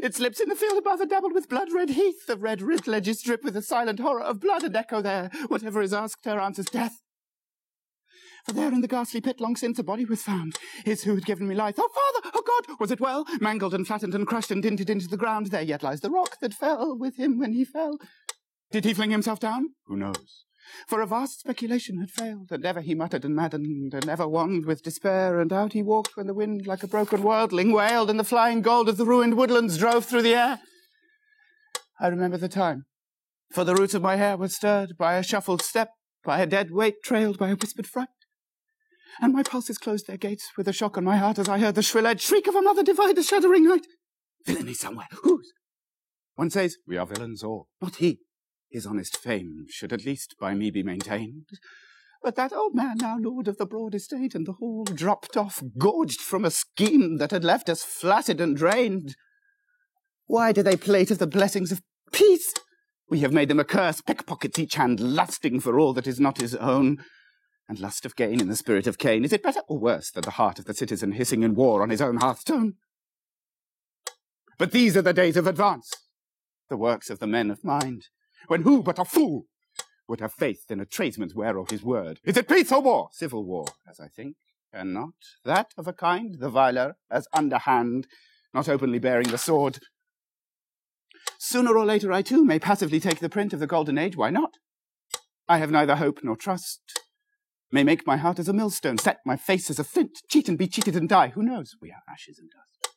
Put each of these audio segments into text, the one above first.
It slips in the field above, and dabbled with blood-red heath. The red-ribbed ledges drip with the silent horror of blood, and echo there. Whatever is asked her answers death. For there in the ghastly pit long since a body was found, his who had given me life. Oh, Father! Oh, God! Was it well? Mangled and flattened and crushed and dinted into the ground. There yet lies the rock that fell with him when he fell. Did he fling himself down? Who knows? For a vast speculation had failed, and ever he muttered and maddened, and ever wanned with despair, and out he walked when the wind like a broken worldling wailed, and the flying gold of the ruined woodlands drove through the air. I remember the time, for the roots of my hair were stirred by a shuffled step, by a dead weight trailed by a whispered fright. And my pulses closed their gates with a shock on my heart as I heard the shrill-edged shriek of a mother divide the shuddering night. Villainy somewhere. Whose? One says, we are villains all. Not he. His honest fame should at least by me be maintained. But that old man, now lord of the broad estate, and the hall dropped off, gorged from a scheme that had left us flattered and drained. Why do they plate of the blessings of peace? We have made them a curse, pickpockets each hand, lusting for all that is not his own. And lust of gain in the spirit of Cain, is it better or worse than the heart of the citizen hissing in war on his own hearthstone? But these are the days of advance, the works of the men of mind, when who but a fool would have faith in a tradesman's ware or his word? Is it peace or war? Civil war, as I think, and not that of a kind, the viler, as underhand, not openly bearing the sword. Sooner or later I too may passively take the print of the golden age, why not? I have neither hope nor trust, may make my heart as a millstone, set my face as a flint, cheat and be cheated and die. Who knows? We are ashes and dust.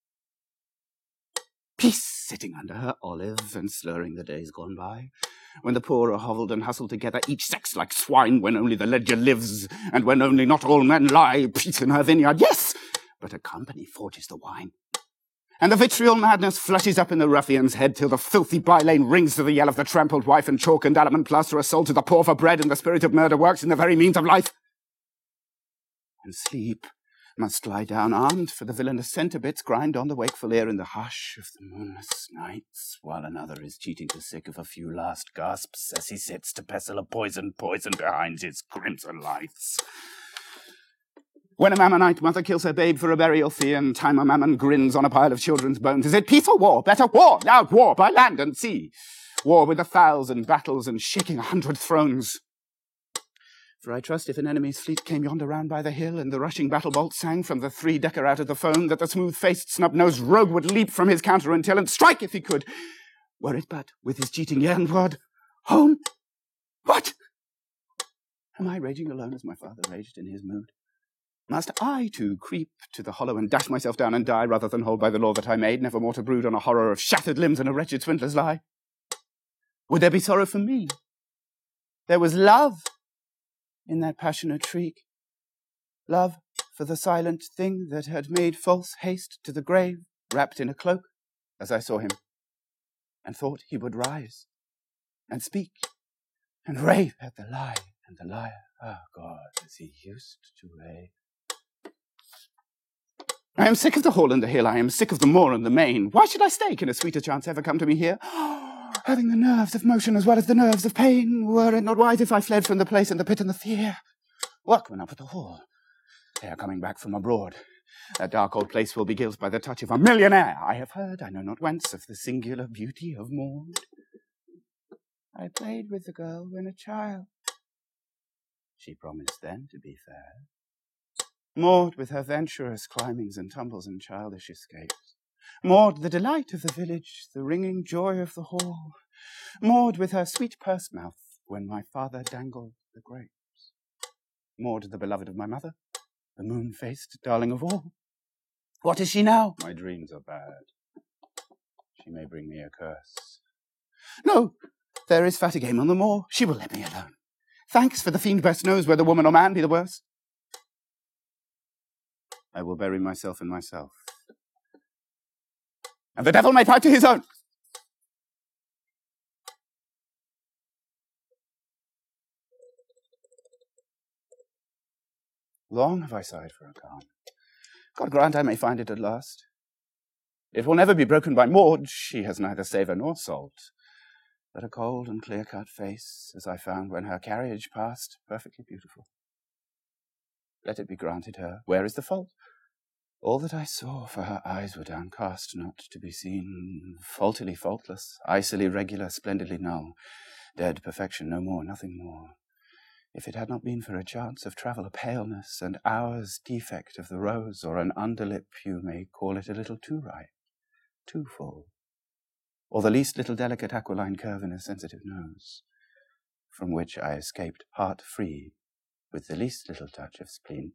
Peace sitting under her olive and slurring the days gone by, when the poor are hovelled and hustled together, each sex like swine, when only the ledger lives, and when only not all men lie. Peace in her vineyard, yes, but a company forges the wine. And the vitriol madness flushes up in the ruffian's head till the filthy by-lane rings to the yell of the trampled wife, and chalk and alum plaster are sold to the poor for bread, and the spirit of murder works in the very means of life. And sleep must lie down armed, for the villainous centre-bits grind on the wakeful ear in the hush of the moonless nights, while another is cheating the sick of a few last gasps as he sits to pestle a poison behind his crimson lights. When a Mammonite mother kills her babe for a burial fee, and Time a Mammon grins on a pile of children's bones, is it peace or war? Better war, loud war, by land and sea. War with 1,000 battles and shaking 100 thrones. For I trust if an enemy's fleet came yonder round by the hill, and the rushing battle bolt sang from the 3-decker out of the foam, that the smooth-faced, snub-nosed rogue would leap from his counter until and strike if he could, were it but with his cheating Jernwad home. What? Am I raging alone as my father raged in his mood? Must I, too, creep to the hollow and dash myself down and die, rather than hold by the law that I made, never more to brood on a horror of shattered limbs and a wretched swindler's lie? Would there be sorrow for me? There was love in that passionate shriek. Love for the silent thing that had made false haste to the grave, wrapped in a cloak, as I saw him, and thought he would rise, and speak, and rave at the lie and the liar. Ah, God, as he used to rave. I am sick of the hall and the hill, I am sick of the moor and the main. Why should I stay? Can a sweeter chance ever come to me here? Having the nerves of motion as well as the nerves of pain, were it not wise if I fled from the place and the pit and the fear? Workmen up at the hall, they are coming back from abroad. That dark old place will be gilt by the touch of a millionaire. I have heard, I know not whence, of the singular beauty of Maud. I played with the girl when a child. She promised then to be fair. Maud with her venturous climbings and tumbles and childish escapes. Maud, the delight of the village, the ringing joy of the hall. Maud with her sweet purse mouth when my father dangled the grapes. Maud, the beloved of my mother, the moon-faced darling of all. What is she now? My dreams are bad. She may bring me a curse. No, there is fatter game on the moor. She will let me alone. Thanks, for the fiend best knows whether woman or man be the worse. I will bury myself in myself, and the devil may pipe to his own. Long have I sighed for a calm. God grant I may find it at last. It will never be broken by Maud. She has neither savour nor salt, but a cold and clear-cut face, as I found when her carriage passed, perfectly beautiful. Let it be granted her. Where is the fault? All that I saw, for her eyes were downcast, not to be seen, faultily faultless, icily regular, splendidly null, dead perfection, no more, nothing more. If it had not been for a chance of travel, a paleness, and hour's defect of the rose, or an underlip, you may call it a little too ripe, too full, or the least little delicate aquiline curve in a sensitive nose, from which I escaped heart-free, with the least little touch of spleen.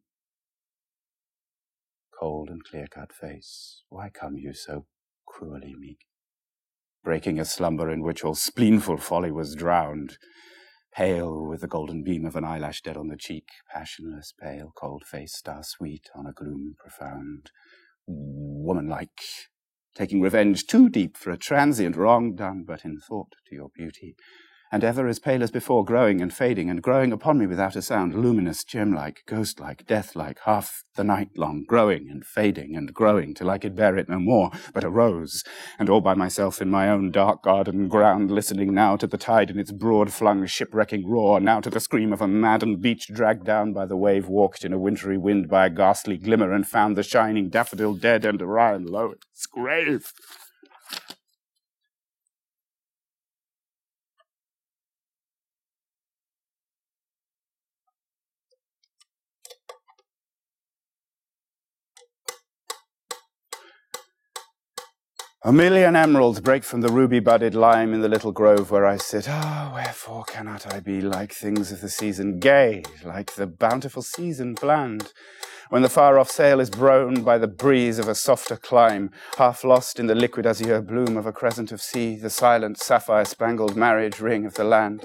Cold and clear-cut face, why come you so cruelly meek? Breaking a slumber in which all spleenful folly was drowned, pale with the golden beam of an eyelash dead on the cheek, passionless, pale, cold face, star-sweet on a gloom profound, woman-like, taking revenge too deep for a transient wrong done but in thought to your beauty, and ever as pale as before, growing and fading, and growing upon me without a sound, luminous, gem-like, ghost-like, death-like, half the night long, growing and fading and growing, till I could bear it no more, but arose, and all by myself in my own dark garden ground, listening now to the tide in its broad-flung shipwrecking roar, now to the scream of a maddened beach dragged down by the wave, walked in a wintry wind by a ghastly glimmer, and found the shining daffodil dead and Orion low in its grave. A million emeralds break from the ruby-budded lime in the little grove where I sit. Ah, wherefore cannot I be like things of the season, gay, like the bountiful season bland, when the far-off sail is blown by the breeze of a softer clime, half lost in the liquid azure bloom of a crescent of sea, the silent sapphire-spangled marriage ring of the land.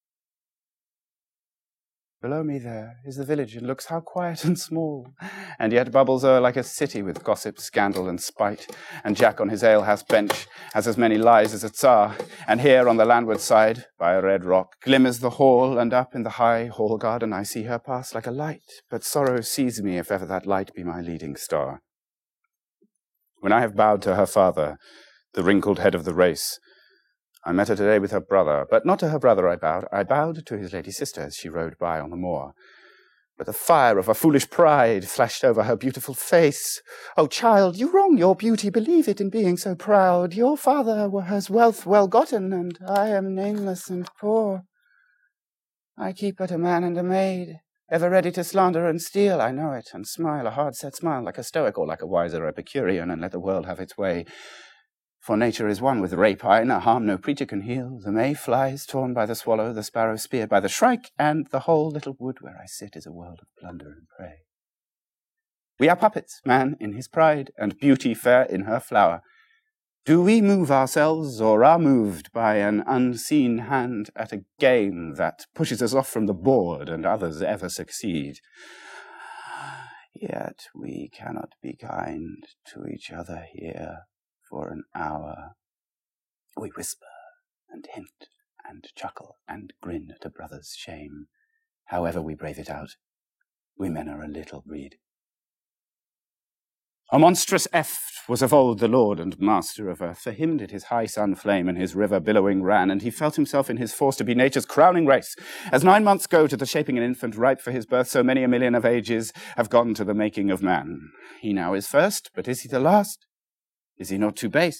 Below me there is the village, and looks how quiet and small, and yet bubbles o'er like a city with gossip, scandal, and spite, and Jack on his alehouse bench has as many lies as a Tsar, and here on the landward side, by a red rock, glimmers the hall, and up in the high hall garden I see her pass like a light, but sorrow seize me if ever that light be my leading star. When I have bowed to her father, the wrinkled head of the race, I met her today with her brother, but not to her brother I bowed to his lady sister as she rode by on the moor. But the fire of a foolish pride flashed over her beautiful face. Oh, child, you wrong your beauty, believe it in being so proud. Your father has wealth well gotten, and I am nameless and poor. I keep but a man and a maid, ever ready to slander and steal, I know it, and smile a hard-set smile like a stoic or like a wiser Epicurean, and let the world have its way. For nature is one with rapine, a harm no preacher can heal. The May flies torn by the swallow, the sparrow speared by the shrike, and the whole little wood where I sit is a world of plunder and prey. We are puppets, man in his pride, and beauty fair in her flower. Do we move ourselves, or are moved by an unseen hand at a game that pushes us off from the board, and others ever succeed? Yet we cannot be kind to each other here. For an hour, we whisper and hint and chuckle and grin at a brother's shame. However we brave it out, we men are a little breed. A monstrous eft was of old the lord and master of earth. For him did his high sun flame and his river billowing ran, and he felt himself in his force to be nature's crowning race. As 9 months go to the shaping an infant ripe for his birth, so many a million of ages have gone to the making of man. He now is first, but is he the last? Is he not too base?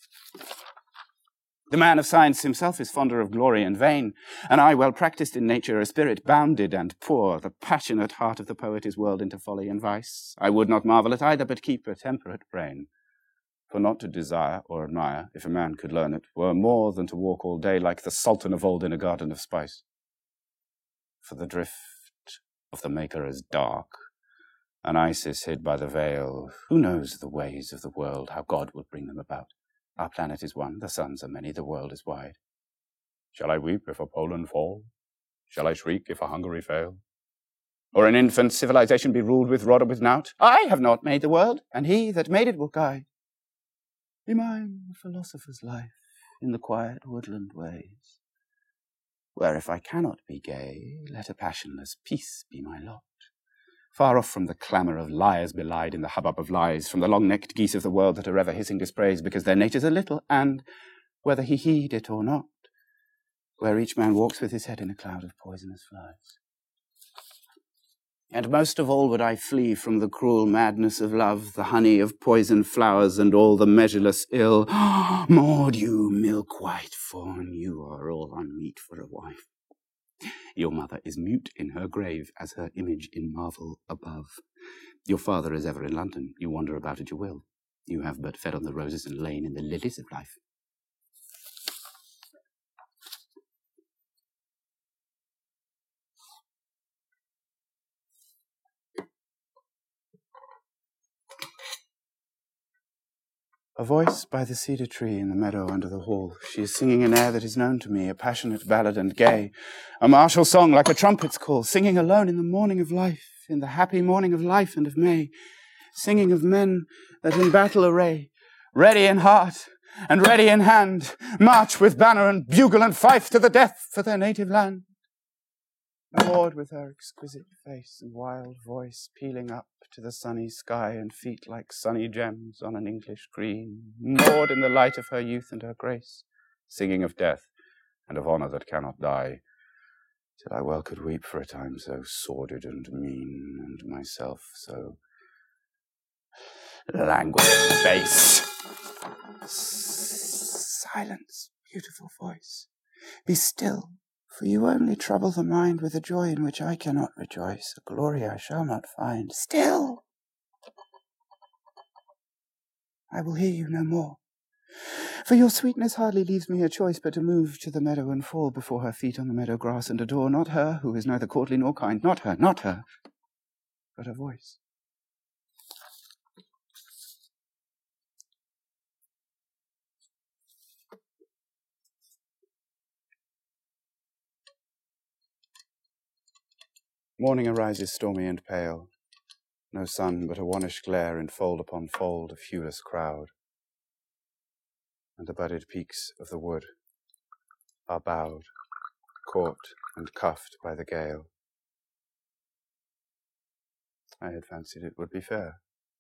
The man of science himself is fonder of glory and vain, and I, well practised in nature, a spirit bounded and poor. The passionate heart of the poet is whirled into folly and vice. I would not marvel at either, but keep a temperate brain. For not to desire or admire, if a man could learn it, were more than to walk all day like the Sultan of old in a garden of spice. For the drift of the maker is dark, and Isis hid by the veil. Who knows the ways of the world, how God will bring them about? Our planet is one, the suns are many, the world is wide. Shall I weep if a Poland fall? Shall I shriek if a Hungary fail? Or an infant civilization be ruled with rod or with knout? I have not made the world, and he that made it will guide. Be mine the philosopher's life in the quiet woodland ways, where if I cannot be gay, let a passionless peace be my lot. Far off from the clamour of liars belied in the hubbub of lies, from the long-necked geese of the world that are ever hissing dispraise because their nature's a little, and, whether he heed it or not, where each man walks with his head in a cloud of poisonous flies. And most of all would I flee from the cruel madness of love, the honey of poisoned flowers, and all the measureless ill. Maud, you milk-white fawn, you are all unmeet for a wife. Your mother is mute in her grave, as her image in marvel above. Your father is ever in London, you wander about at your will. You have but fed on the roses and lain in the lilies of life. A voice by the cedar tree in the meadow under the hall. She is singing an air that is known to me, a passionate ballad and gay, a martial song like a trumpet's call, singing alone in the morning of life, in the happy morning of life and of May, singing of men that in battle array, ready in heart and ready in hand, march with banner and bugle and fife to the death for their native land. Maud with her exquisite face and wild voice pealing up to the sunny sky and feet like sunny gems on an English green. Maud in the light of her youth and her grace, singing of death and of honour that cannot die, till I well could weep for a time so sordid and mean, and myself so languid and base. Silence, beautiful voice, be still. For you only trouble the mind with a joy in which I cannot rejoice, a glory I shall not find. Still! I will hear you no more. For your sweetness hardly leaves me a choice but to move to the meadow and fall before her feet on the meadow grass and adore not her who is neither courtly nor kind, not her, but her voice. Morning arises stormy and pale. No sun, but a wannish glare in fold upon fold, a viewless crowd. And the budded peaks of the wood are bowed, caught and cuffed by the gale. I had fancied it would be fair.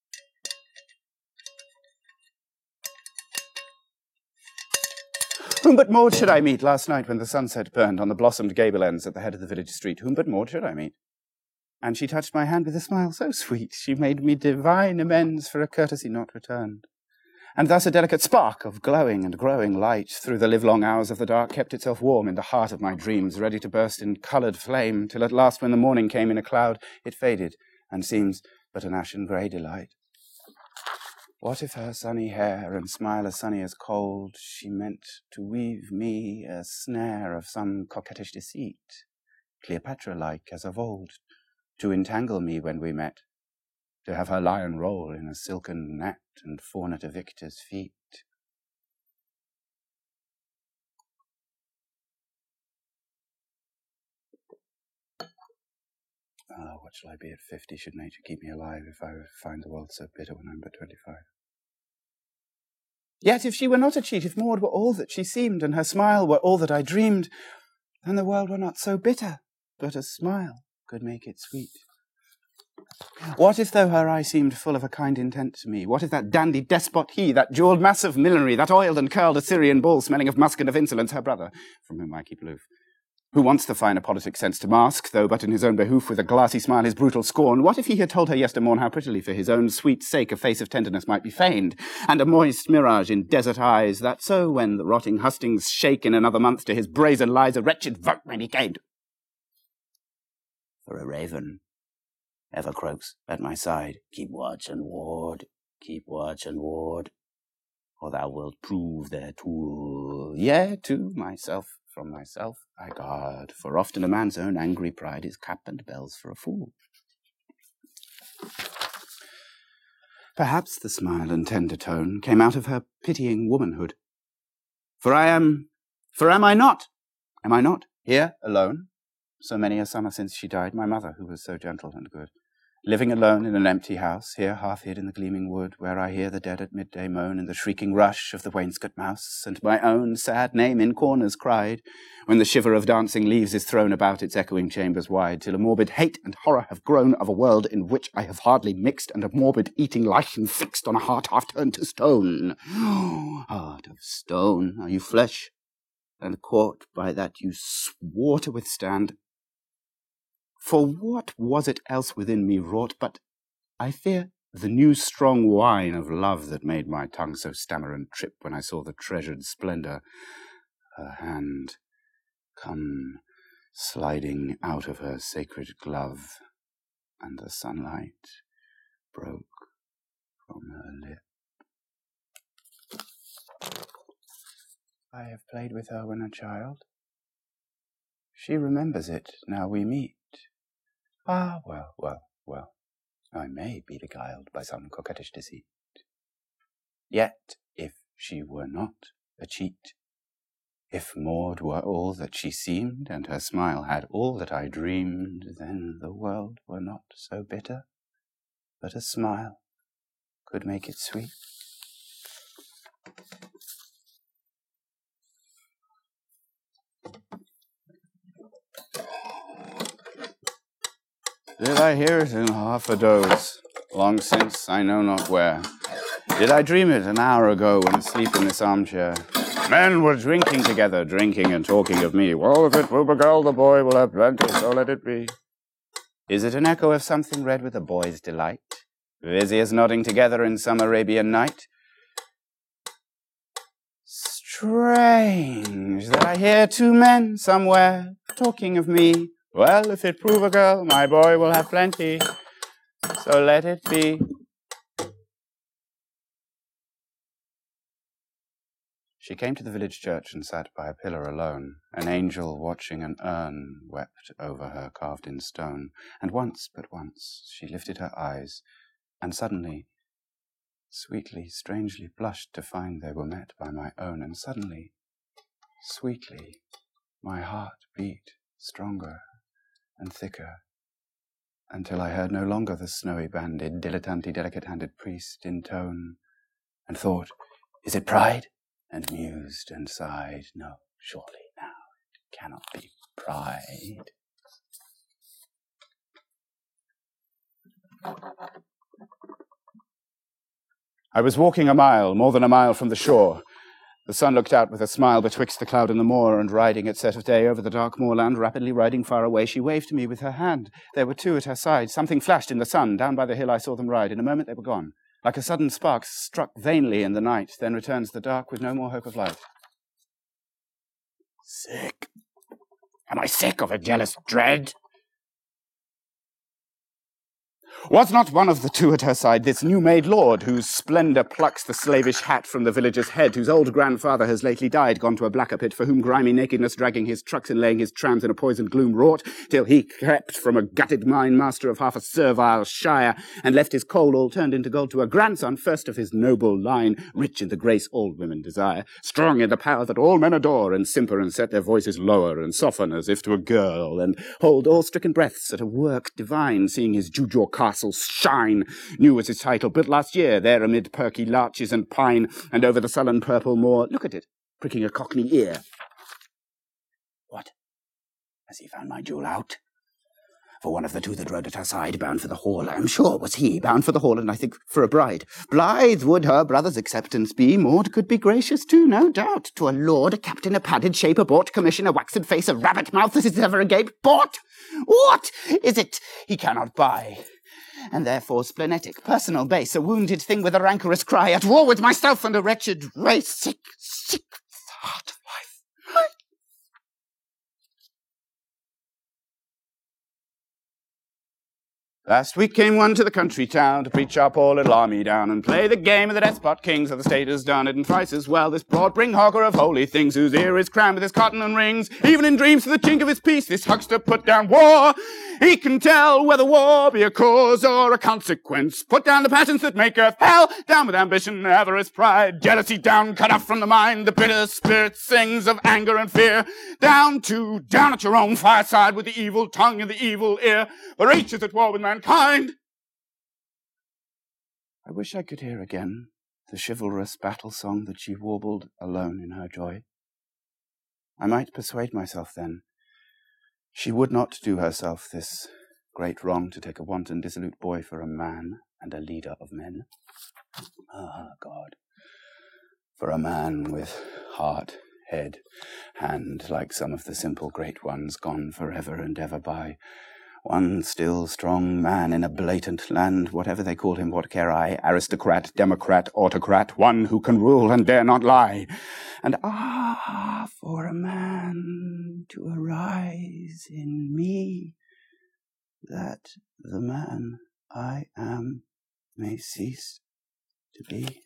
Whom but Maud should I meet last night when the sunset burned on the blossomed gable ends at the head of the village street? Whom but Maud should I meet? And she touched my hand with a smile so sweet, she made me divine amends for a courtesy not returned. And thus a delicate spark of glowing and growing light through the livelong hours of the dark kept itself warm in the heart of my dreams, ready to burst in coloured flame, till at last when the morning came in a cloud, it faded, and seems but an ashen grey delight. What if her sunny hair and smile as sunny as cold, she meant to weave me a snare of some coquettish deceit, Cleopatra-like as of old, to entangle me when we met, to have her lion roll in a silken net and fawn at a victor's feet. Oh, what shall I be at 50? Should nature keep me alive if I find the world so bitter when I'm but 25? Yet if she were not a cheat, if Maud were all that she seemed, and her smile were all that I dreamed, then the world were not so bitter, but a smile could make it sweet. What if, though her eye seemed full of a kind intent to me, what if that dandy despot he, that jewelled mass of millinery, that oiled and curled Assyrian bull smelling of musk and of insolence, her brother, from whom I keep aloof, who wants the finer politic sense to mask, though but in his own behoof, with a glassy smile his brutal scorn, what if he had told her yestermorn how prettily for his own sweet sake a face of tenderness might be feigned, and a moist mirage in desert eyes, that so when the rotting hustings shake in another month to his brazen lies, a wretched vote may be gained? For a raven ever croaks at my side, keep watch and ward, or thou wilt prove their tool. Yea, to myself, from myself I guard, for often a man's own angry pride is cap and bells for a fool. Perhaps the smile and tender tone came out of her pitying womanhood. For am I not, here alone? So many a summer since she died, my mother, who was so gentle and good, living alone in an empty house, here half hid in the gleaming wood, where I hear the dead at midday moan, and the shrieking rush of the wainscot mouse, and my own sad name in corners cried, when the shiver of dancing leaves is thrown about its echoing chambers wide, till a morbid hate and horror have grown of a world in which I have hardly mixed, and a morbid eating lichen fixed on a heart half turned to stone. Heart of stone, are you flesh? And caught by that you swore to withstand? For what was it else within me wrought but, I fear, the new strong wine of love that made my tongue so stammer and trip when I saw the treasured splendor, her hand come sliding out of her sacred glove, and the sunlight broke from her lip. I have played with her when a child. She remembers it now we meet. Ah, well, I may be beguiled by some coquettish deceit. Yet, if she were not a cheat, if Maud were all that she seemed, and her smile had all that I dreamed, then the world were not so bitter, but a smile could make it sweet. Did I hear it in half a doze, long since I know not where? Did I dream it an hour ago when asleep in this armchair? Men were drinking together, drinking and talking of me. Well, if it will beguile the boy, will have plenty, so let it be. Is it an echo of something read with a boy's delight? Viziers nodding together in some Arabian night? Strange that I hear two men somewhere talking of me. Well, if it prove a girl, my boy will have plenty, so let it be. She came to the village church and sat by a pillar alone. An angel watching an urn wept over her carved in stone. And once, but once, she lifted her eyes, and suddenly, sweetly, strangely blushed to find they were met by my own. And suddenly, sweetly, my heart beat stronger and thicker, until I heard no longer the snowy-banded, dilettanti, delicate-handed priest intone, and thought, is it pride? And mused and sighed, no, surely now it cannot be pride. I was walking a mile, more than a mile from the shore. The sun looked out with a smile betwixt the cloud and the moor, and riding at set of day over the dark moorland, rapidly riding far away, she waved to me with her hand. There were two at her side. Something flashed in the sun. Down by the hill I saw them ride. In a moment they were gone. Like a sudden spark struck vainly in the night, then returns the dark with no more hope of light. Sick. Am I sick of a jealous dread? Was not one of the two at her side this new-made lord, whose splendour plucks the slavish hat from the villager's head, whose old grandfather has lately died, gone to a blacker pit, for whom grimy nakedness, dragging his trucks and laying his trams in a poisoned gloom, wrought, till he crept from a gutted mine, master of half a servile shire, and left his coal all turned into gold to a grandson, first of his noble line, rich in the grace all women desire, strong in the power that all men adore, and simper and set their voices lower, and soften as if to a girl, and hold all stricken breaths at a work divine, seeing his Jujor castle shine. New was his title, built last year, there amid perky larches and pine, and over the sullen purple moor. Look at it, pricking a cockney ear. What? Has he found my jewel out? For one of the two that rode at her side, bound for the hall, I am sure was he, bound for the hall, and I think for a bride. Blithe would her brother's acceptance be. Maud could be gracious too, no doubt. To a lord, a captain, a padded shape, a bought commission, a waxed face, a rabbit mouth that is ever agape. Bought! What is it he cannot buy? And therefore splenetic, personal, base, a wounded thing with a rancorous cry, at war with myself and a wretched race, sick with the heart of life. Last week came one to the country town to preach our poor little army down and play the game of the despot kings of the state has done it and thrice as well. This broad-bring hogger of holy things, whose ear is crammed with his cotton and rings, even in dreams to the chink of his peace, this huckster put down war. He can tell whether war be a cause or a consequence. Put down the passions that make earth hell, down with ambition, avarice, pride, jealousy down, cut off from the mind. The bitter spirit sings of anger and fear. Down at your own fireside with the evil tongue and the evil ear. For each is at war with mankind. I wish I could hear again the chivalrous battle song that she warbled alone in her joy. I might persuade myself then she would not do herself this great wrong to take a wanton, dissolute boy for a man and a leader of men. Ah, God, for a man with heart, head, hand, like some of the simple great ones gone forever and ever by, One still strong man in a blatant land, whatever they call him, what care I? Aristocrat, democrat, autocrat, one who can rule and dare not lie. And for a man to arise in me, that the man I am may cease to be.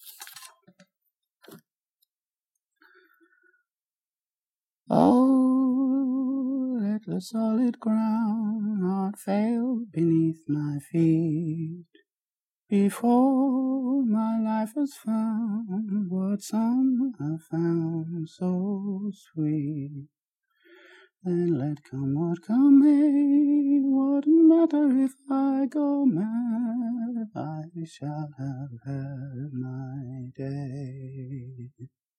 Oh, let the solid ground not fail beneath my feet. Before my life has found what some have found so sweet. Then let come what come may, what matter if I go mad, I shall have had my day.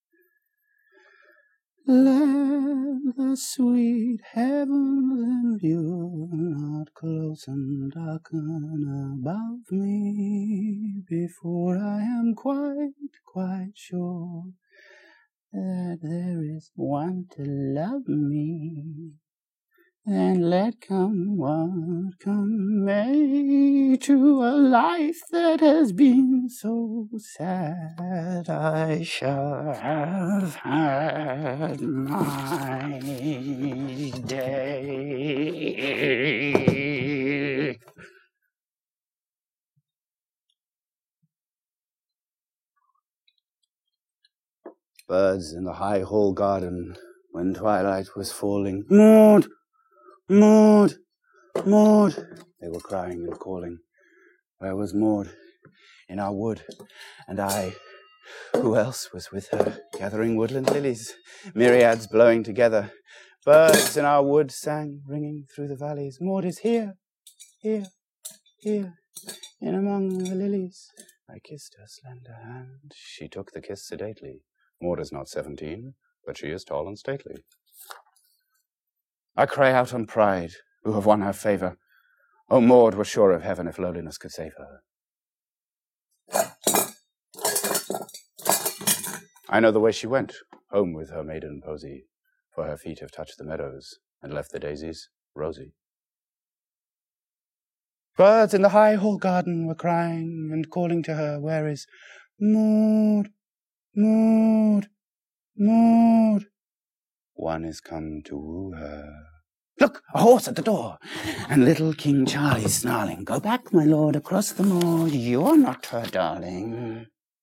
Let the sweet heavens in view not close and darken above me before I am quite sure that there is one to love me. And let come what come may, to a life that has been so sad, I shall have had my day. Birds in the high hall garden, when twilight was falling, Maud! Maud! Maud! They were crying and calling. Where was Maud? In our wood. And I, who else was with her? Gathering woodland lilies, myriads blowing together. Birds in our wood sang, ringing through the valleys. Maud is here, here, here, in among the lilies. I kissed her slender hand. She took the kiss sedately. Maud is not 17, but she is tall and stately. I cry out on pride, who have won her favour. Oh, Maud were sure of heaven if lowliness could save her. I know the way she went, home with her maiden posy, for her feet have touched the meadows and left the daisies rosy. Birds in the high hall garden were crying and calling to her, where is Maud, Maud, Maud? One is come to woo her. Look, a horse at the door, and little King Charlie snarling. Go back, my lord, across the moor, you're not her darling.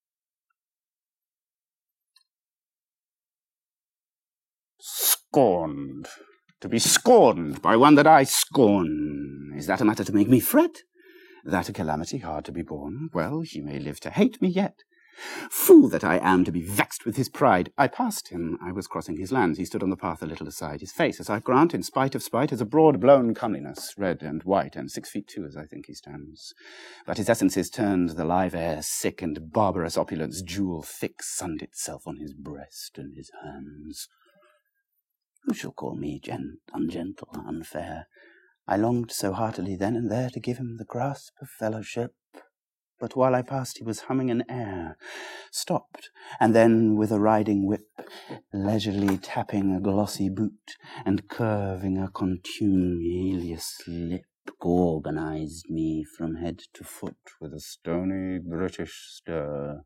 Scorned. To be scorned by one that I scorn. Is that a matter to make me fret? That a calamity hard to be borne? Well, he may live to hate me yet. Fool that I am to be vexed with his pride. I passed him, I was crossing his lands. He stood on the path a little aside. His face, as I grant, in spite of spite, is a broad-blown comeliness, red and white, and 6 feet 2, as I think he stands. But his essence is turned the live air, sick and barbarous opulence, jewel thick, sunned itself on his breast and his hands. Who shall call me ungentle, unfair? I longed so heartily then and there to give him the grasp of fellowship. But while I passed, he was humming an air, stopped, and then with a riding whip, leisurely tapping a glossy boot, and curving a contumelious lip, organised me from head to foot with a stony British stir.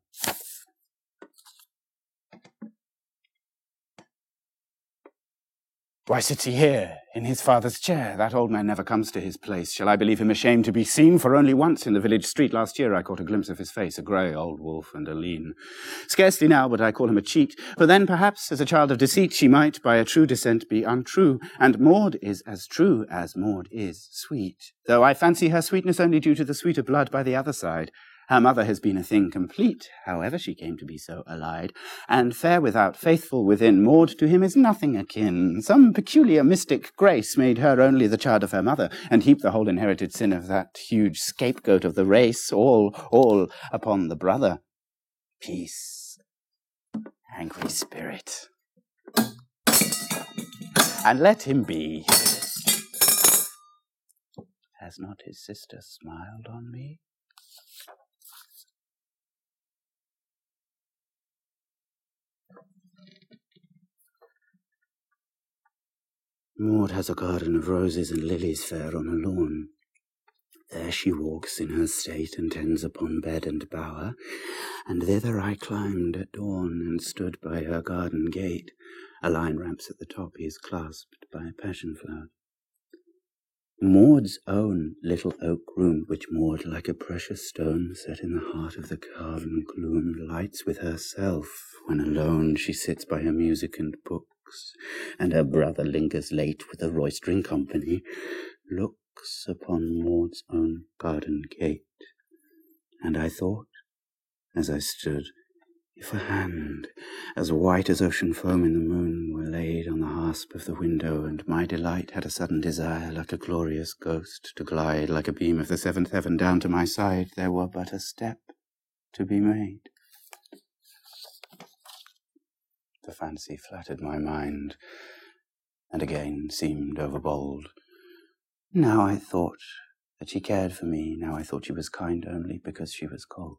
Why sits he here, in his father's chair? That old man never comes to his place. Shall I believe him ashamed to be seen? For only once in the village street last year I caught a glimpse of his face, a grey old wolf and a lean. Scarcely now would I call him a cheat, for then perhaps, as a child of deceit, she might by a true descent be untrue, and Maud is as true as Maud is sweet, though I fancy her sweetness only due to the sweeter blood by the other side. Her mother has been a thing complete, however she came to be so allied, and fair without, faithful within, Maud to him is nothing akin. Some peculiar mystic grace made her only the child of her mother, and heaped the whole inherited sin of that huge scapegoat of the race, all upon the brother. Peace, angry spirit, and let him be. Has not his sister smiled on me? Maud has a garden of roses and lilies fair on a lawn. There she walks in her state and tends upon bed and bower, and thither I climbed at dawn and stood by her garden gate. A lion ramps at the top, he is clasped by a passion flower. Maud's own little oak room, which Maud, like a precious stone, set in the heart of the carven gloom, lights with herself, when alone she sits by her music and books, and her brother lingers late with a roistering company, looks upon Maud's own garden gate. And I thought, as I stood, if a hand, as white as ocean foam in the moon, were laid on the hasp of the window, and my delight had a sudden desire, like a glorious ghost, to glide like a beam of the seventh heaven down to my side, there were but a step to be made. The fancy flattered my mind, and again seemed overbold. Now I thought that she cared for me, now I thought she was kind only because she was cold.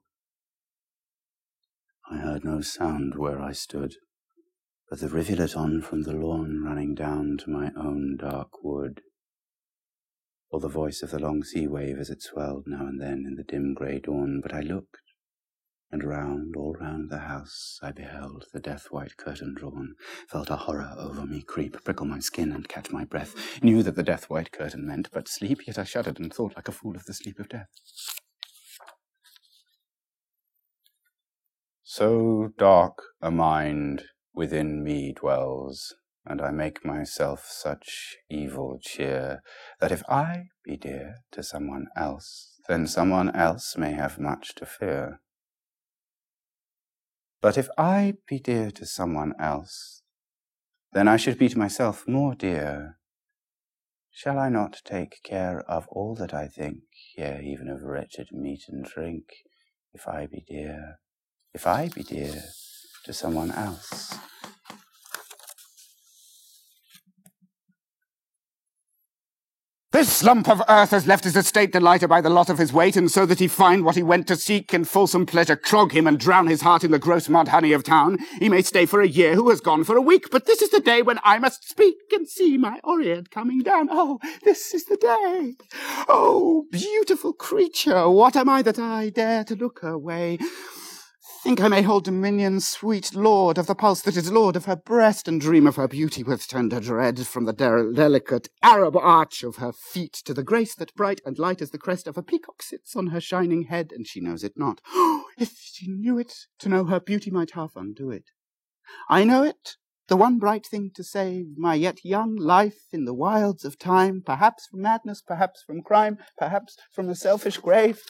I heard no sound where I stood, but the rivulet on from the lawn running down to my own dark wood, or the voice of the long sea wave as it swelled now and then in the dim grey dawn. But I looked, and round, all round the house, I beheld the death-white curtain drawn, felt a horror over me creep, prickle my skin and catch my breath, knew that the death-white curtain meant but sleep, yet I shuddered and thought like a fool of the sleep of death. So dark a mind within me dwells, and I make myself such evil cheer, that if I be dear to someone else, then someone else may have much to fear. But if I be dear to someone else, then I should be to myself more dear. Shall I not take care of all that I think, yea, even of wretched meat and drink, if I be dear to someone else? This lump of earth has left his estate the lighter by the lot of his weight, and so that he find what he went to seek, and fulsome pleasure clog him, and drown his heart in the gross mud honey of town, he may stay for a year who has gone for a week. But this is the day when I must speak and see my Oread coming down. Oh, this is the day. Oh, beautiful creature, what am I that I dare to look her way? Think I may hold dominion, sweet lord of the pulse that is lord of her breast, and dream of her beauty with tender dread, from the delicate Arab arch of her feet to the grace that bright and light as the crest of a peacock sits on her shining head, and she knows it not. Oh, if she knew it, to know her beauty might half undo it. I know it, the one bright thing to save my yet young life in the wilds of time, perhaps from madness, perhaps from crime, perhaps from a selfish grave.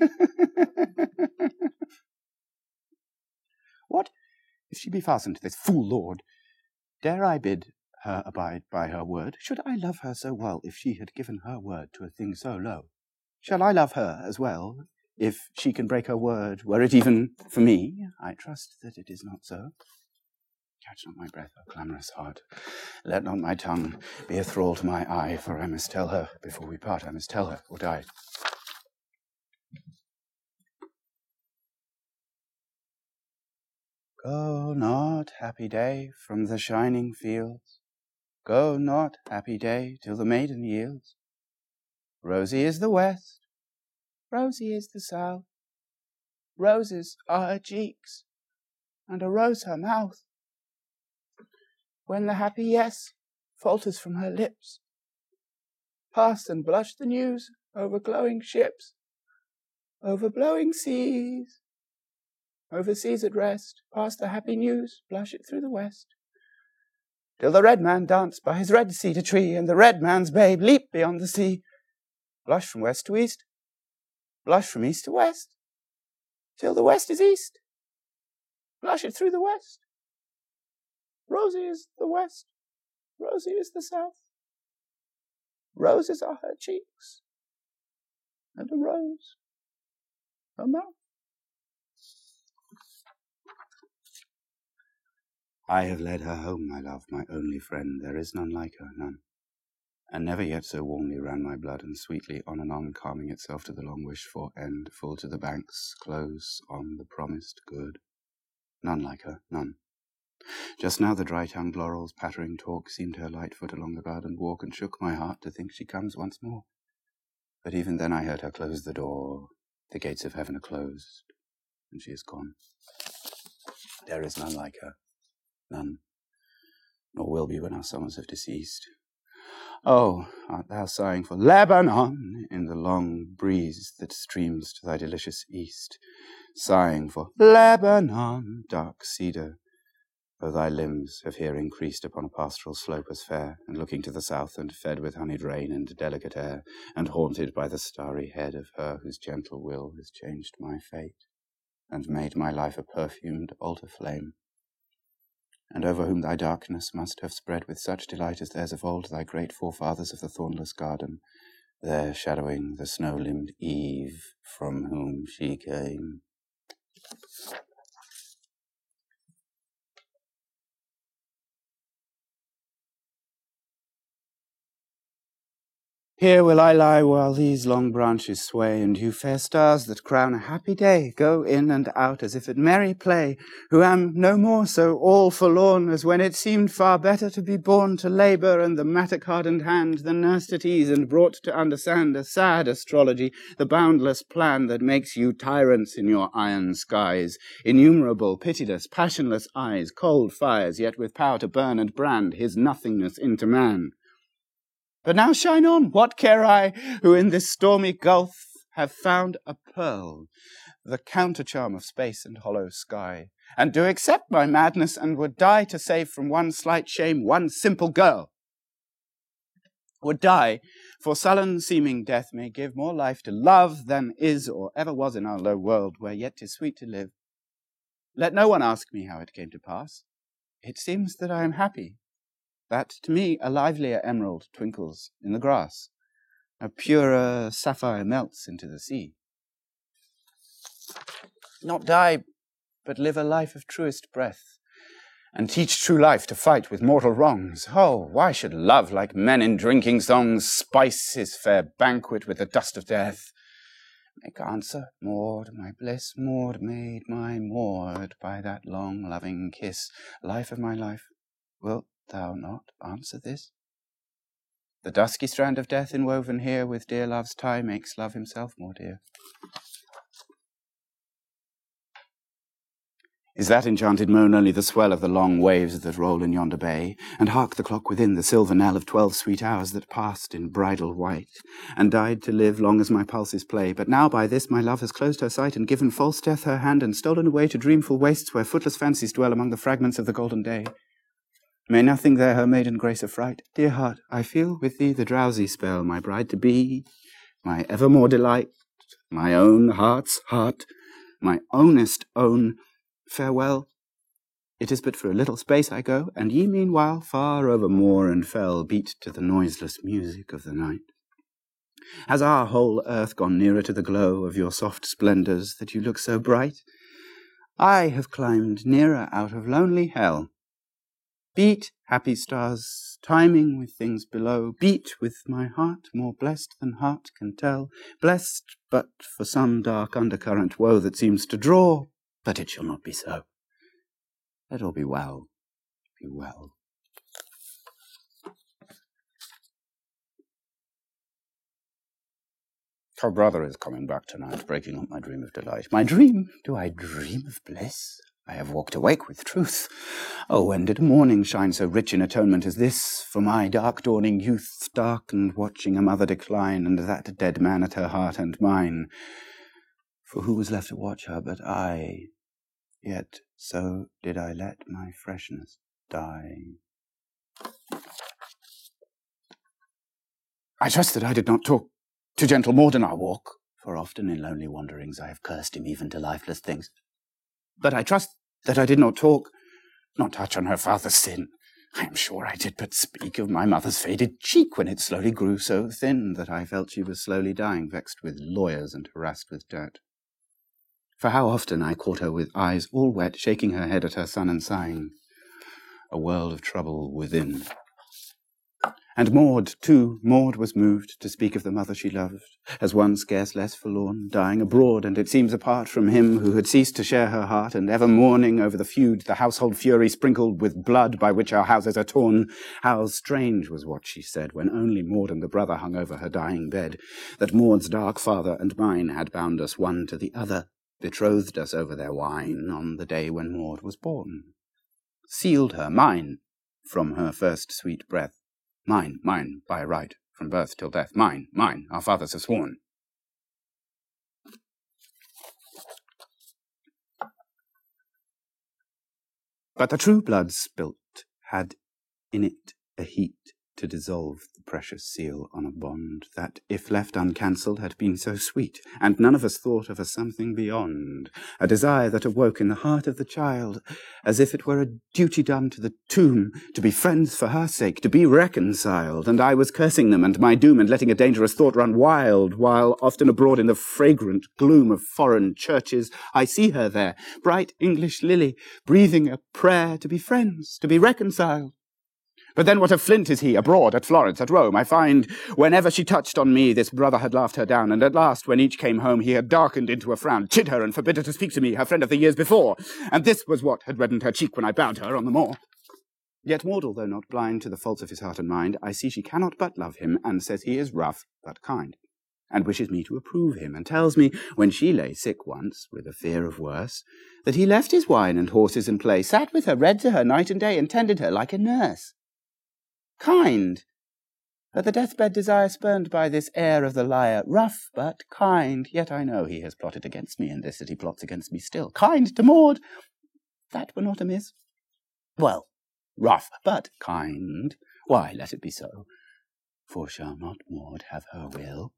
What if she be fastened to this fool lord? Dare I bid her abide by her word? Should I love her so well if she had given her word to a thing so low? Shall I love her as well if she can break her word, were it even for me? I trust that it is not so. Catch not my breath, O clamorous heart. Let not my tongue be a thrall to my eye, for I must tell her before we part. I must tell her or die. Go not, happy day, from the shining fields. Go not, happy day, till the maiden yields. Rosy is the west, rosy is the south. Roses are her cheeks, and a rose her mouth. When the happy yes falters from her lips, pass and blush the news over glowing ships, over blowing seas. Over seas at rest, pass the happy news, blush it through the west. Till the red man dance by his red cedar tree, and the red man's babe leap beyond the sea. Blush from west to east, blush from east to west, till the west is east. Blush it through the west. Rosy is the west, rosy is the south. Roses are her cheeks, and a rose her mouth. I have led her home, my love, my only friend. There is none like her, none. And never yet so warmly ran my blood, and sweetly on and on, calming itself to the long wished for end, full to the banks, close on the promised good. None like her, none. Just now the dry-tongued laurel's pattering talk seemed her light foot along the garden walk, and shook my heart to think she comes once more. But even then I heard her close the door. The gates of heaven are closed, and she is gone. There is none like her, none, nor will be when our summers have deceased. Oh, art thou sighing for Lebanon in the long breeze that streams to thy delicious east? Sighing for Lebanon, dark cedar, though thy limbs have here increased upon a pastoral slope as fair, and looking to the south and fed with honeyed rain and delicate air, and haunted by the starry head of her whose gentle will has changed my fate, and made my life a perfumed altar flame, and over whom thy darkness must have spread with such delight as theirs of old, thy great forefathers of the thornless garden, there shadowing the snow-limbed Eve from whom she came. Here will I lie while these long branches sway, and you fair stars that crown a happy day go in and out as if at merry play, who am no more so all forlorn as when it seemed far better to be born to labour and the mattock-hardened hand than nursed at ease and brought to understand a sad astrology, the boundless plan that makes you tyrants in your iron skies, innumerable, pitiless, passionless eyes, cold fires, yet with power to burn and brand his nothingness into man. But now shine on, what care I, who in this stormy gulf have found a pearl, the countercharm of space and hollow sky, and do accept my madness and would die to save from one slight shame one simple girl. Would die, for sullen-seeming death may give more life to love than is or ever was in our low world, where yet 'tis sweet to live. Let no one ask me how it came to pass. It seems that I am happy, that to me a livelier emerald twinkles in the grass, a purer sapphire melts into the sea. Not die, but live a life of truest breath, and teach true life to fight with mortal wrongs. Oh, why should love, like men in drinking songs, spice his fair banquet with the dust of death? Make answer, Maud, my bliss, Maud, made my Maud by that long loving kiss, life of my life, wilt thou not answer this? The dusky strand of death inwoven here with dear love's tie makes love himself more dear. Is that enchanted moan only the swell of the long waves that roll in yonder bay? And hark the clock within, the silver knell of 12 sweet hours that passed in bridal white, and died to live long as my pulses play. But now by this my love has closed her sight, and given false death her hand, and stolen away to dreamful wastes where footless fancies dwell among the fragments of the golden day. May nothing there her maiden grace affright. Dear heart, I feel with thee the drowsy spell, my bride-to-be, my evermore delight, my own heart's heart, my ownest own. Farewell. It is but for a little space I go, and ye meanwhile far over moor and fell beat to the noiseless music of the night. Has our whole earth gone nearer to the glow of your soft splendours that you look so bright? I have climbed nearer out of lonely hell. Beat, happy stars, timing with things below, beat with my heart more blessed than heart can tell, blessed but for some dark undercurrent woe that seems to draw, but it shall not be so. Let all be well, be well. Her brother is coming back tonight, breaking up my dream of delight. My dream? Do I dream of bliss? I have walked awake with truth. Oh, when did morning shine so rich in atonement as this, for my dark dawning youth, darkened watching a mother decline, and that dead man at her heart and mine? For who was left to watch her but I? Yet so did I let my freshness die. I trust that I did not talk to gentle Maud in our walk, for often in lonely wanderings I have cursed him even to lifeless things. But I trust that I did not talk, not touch on her father's sin. I am sure I did but speak of my mother's faded cheek when it slowly grew so thin that I felt she was slowly dying, vexed with lawyers and harassed with dirt. For how often I caught her with eyes all wet, shaking her head at her son and sighing, a world of trouble within. And Maud, too, Maud was moved to speak of the mother she loved, as one scarce less forlorn, dying abroad, and it seems apart from him who had ceased to share her heart, and ever mourning over the feud, the household fury sprinkled with blood by which our houses are torn. How strange was what she said, when only Maud and the brother hung over her dying bed, that Maud's dark father and mine had bound us one to the other, betrothed us over their wine on the day when Maud was born, sealed her, mine, from her first sweet breath. Mine, by right, from birth till death. Mine, our fathers have sworn. But the true blood spilt had in it a heat to dissolve the precious seal on a bond that, if left uncancelled, had been so sweet, and none of us thought of a something beyond, a desire that awoke in the heart of the child, as if it were a duty done to the tomb, to be friends for her sake, to be reconciled, and I was cursing them and my doom, and letting a dangerous thought run wild, while often abroad in the fragrant gloom of foreign churches I see her there, bright English lily, breathing a prayer to be friends, to be reconciled. But then what a flint is he, abroad, at Florence, at Rome. I find, whenever she touched on me, this brother had laughed her down, and at last, when each came home, he had darkened into a frown, chid her, and forbid her to speak to me, her friend of the years before. And this was what had reddened her cheek when I bound her on the moor. Yet Maud, although not blind to the faults of his heart and mind, I see she cannot but love him, and says he is rough but kind, and wishes me to approve him, and tells me, when she lay sick once, with a fear of worse, that he left his wine and horses and play, sat with her, read to her night and day, and tended her like a nurse. Kind, at the deathbed desire spurned by this heir of the lyre, rough but kind, yet I know he has plotted against me in this, that he plots against me still. Kind to Maud, that were not amiss. Well, rough but kind, why, let it be so, for shall not Maud have her will?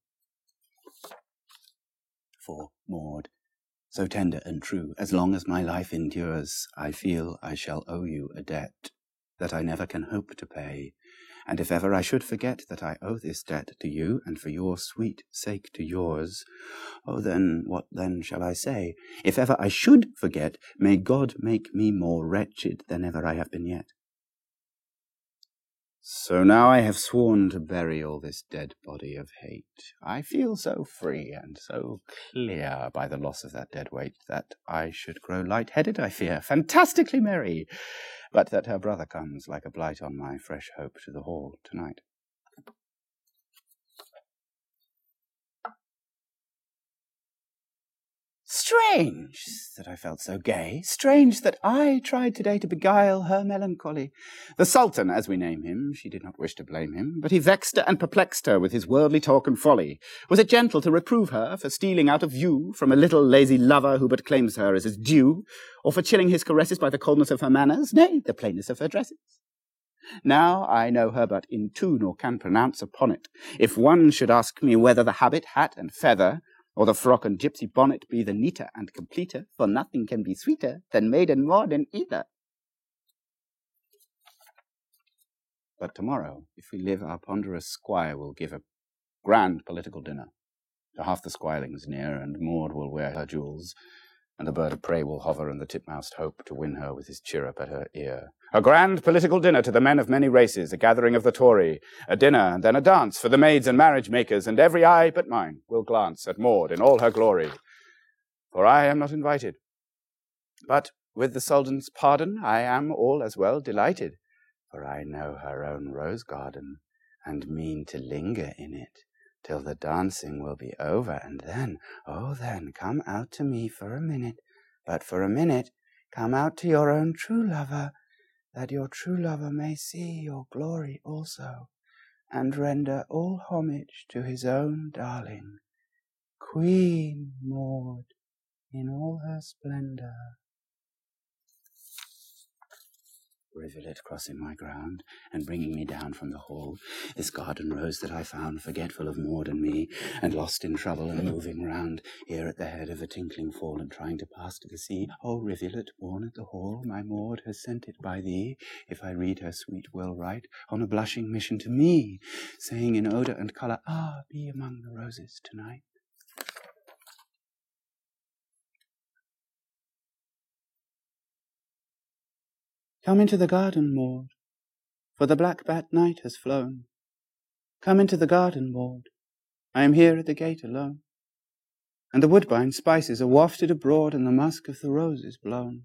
For Maud, so tender and true, as long as my life endures, I feel I shall owe you a debt that I never can hope to pay. And if ever I should forget that I owe this debt to you, and for your sweet sake to yours, oh then, what then shall I say? If ever I should forget, may God make me more wretched than ever I have been yet. So now I have sworn to bury all this dead body of hate. I feel so free and so clear by the loss of that dead weight that I should grow light-headed, I fear, fantastically merry, but that her brother comes like a blight on my fresh hope to the hall tonight. Strange that I felt so gay, strange that I tried today to beguile her melancholy. The Sultan, as we name him, she did not wish to blame him, but he vexed her and perplexed her with his worldly talk and folly. Was it gentle to reprove her for stealing out of view from a little lazy lover who but claims her as his due, or for chilling his caresses by the coldness of her manners, nay, the plainness of her dresses? Now I know her but in two, nor can pronounce upon it. If one should ask me whether the habit, hat, and feather, or the frock and gypsy bonnet be the neater and completer, for nothing can be sweeter than maiden Maud in either. But tomorrow, if we live, our ponderous squire will give a grand political dinner to half the squirelings near, and Maud will wear her jewels, and the bird of prey will hover, and the titmouse hope to win her with his chirrup at her ear. A grand political dinner to the men of many races, a gathering of the Tory, a dinner, and then a dance for the maids and marriage makers, and every eye but mine will glance at Maud in all her glory, for I am not invited. But with the Sultan's pardon, I am all as well delighted, for I know her own rose garden, and mean to linger in it till the dancing will be over, and then, oh then, come out to me for a minute, but for a minute, come out to your own true lover, that your true lover may see your glory also, and render all homage to his own darling, Queen Maud, in all her splendor. Rivulet crossing my ground, and bringing me down from the hall, this garden rose that I found, forgetful of Maud and me, and lost in trouble and moving round, here at the head of a tinkling fall, and trying to pass to the sea. O rivulet born at the hall, my Maud has sent it by thee, if I read her sweet will right, on a blushing mission to me, saying in odour and colour, ah, be among the roses tonight. Come into the garden, Maud, for the black bat night has flown. Come into the garden, ward. I am here at the gate alone, and the woodbine spices are wafted abroad, and the musk of the rose is blown.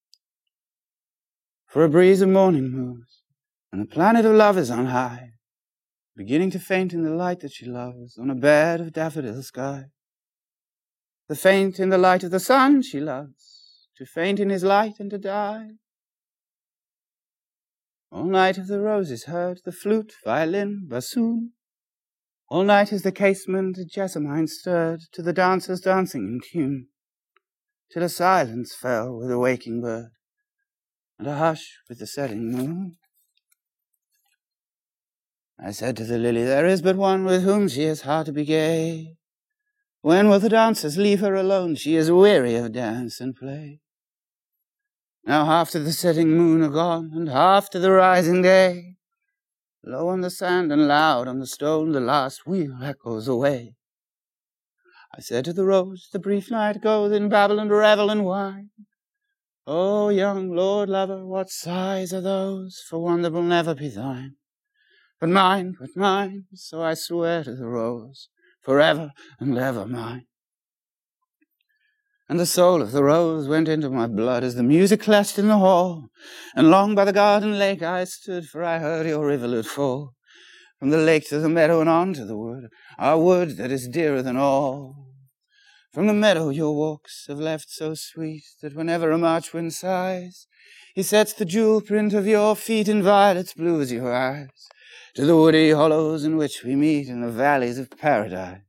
For a breeze of morning moves, and the planet of love is on high, beginning to faint in the light that she loves, on a bed of daffodil sky. The faint in the light of the sun she loves, to faint in his light and to die. All night have the roses heard the flute, violin, bassoon. All night has the casement jessamine stirred to the dancers dancing in tune, till a silence fell with a waking bird, and a hush with the setting moon. I said to the lily, there is but one with whom she has heart to be gay. When will the dancers leave her alone? She is weary of dance and play. Now half to the setting moon are gone, and half to the rising day. Low on the sand and loud on the stone, the last wheel echoes away. I said to the rose, the brief night goes in babble and revel and wine. Oh, young lord lover, what sighs are those for one that will never be thine? But mine, so I swear to the rose, forever and ever mine. And the soul of the rose went into my blood as the music clashed in the hall, and long by the garden lake I stood, for I heard your rivulet fall. From the lake to the meadow and on to the wood, our wood that is dearer than all. From the meadow your walks have left so sweet, that whenever a March wind sighs, he sets the jewel print of your feet in violets blue as your eyes, to the woody hollows in which we meet in the valleys of paradise.